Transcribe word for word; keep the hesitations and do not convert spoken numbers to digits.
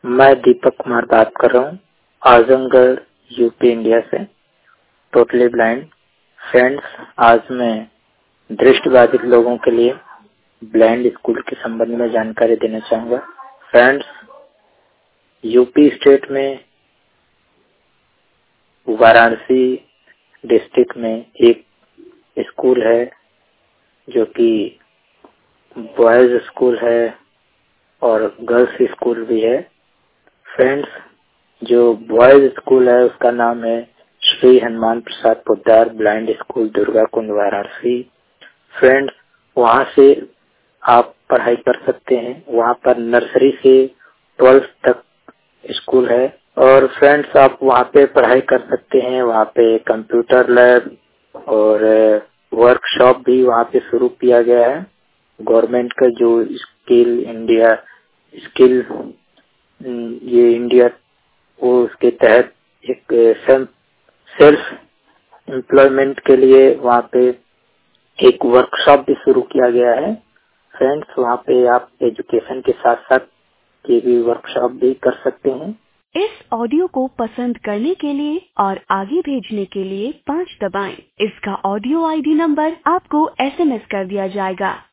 मैं दीपक कुमार बात कर रहा हूँ आजमगढ़ यूपी इंडिया से, टोटली ब्लाइंड। फ्रेंड्स, आज मैं दृष्टिबाधित लोगों के लिए ब्लाइंड स्कूल के संबंध में जानकारी देना चाहूँगा। फ्रेंड्स, यूपी स्टेट में वाराणसी डिस्ट्रिक्ट में एक स्कूल है जो कि बॉयज स्कूल है और गर्ल्स स्कूल भी है। फ्रेंड्स, जो बॉयज स्कूल है उसका नाम है Shri Hanuman Prasad Poddar blind school, Durga Kund, Varanasi. Friends, वहाँ से आप पढ़ाई कर सकते हैं। वहाँ पर नर्सरी से ट्वेल्थ तक स्कूल है और फ्रेंड्स आप वहाँ पे पढ़ाई कर सकते हैं। वहाँ पे कंप्यूटर लैब और वर्कशॉप भी वहाँ पे शुरू किया गया है। गवर्नमेंट का जो स्किल इंडिया स्किल ये इंडिया वो उसके तहत एक सेल्फ एम्प्लॉयमेंट के लिए वहाँ पे एक वर्कशॉप भी शुरू किया गया है। फ्रेंड्स, वहाँ पे आप एजुकेशन के साथ साथ ये भी वर्कशॉप भी कर सकते हैं। इस ऑडियो को पसंद करने के लिए और आगे भेजने के लिए पाँच दबाएं। इसका ऑडियो आईडी नंबर आपको एसएमएस कर दिया जाएगा।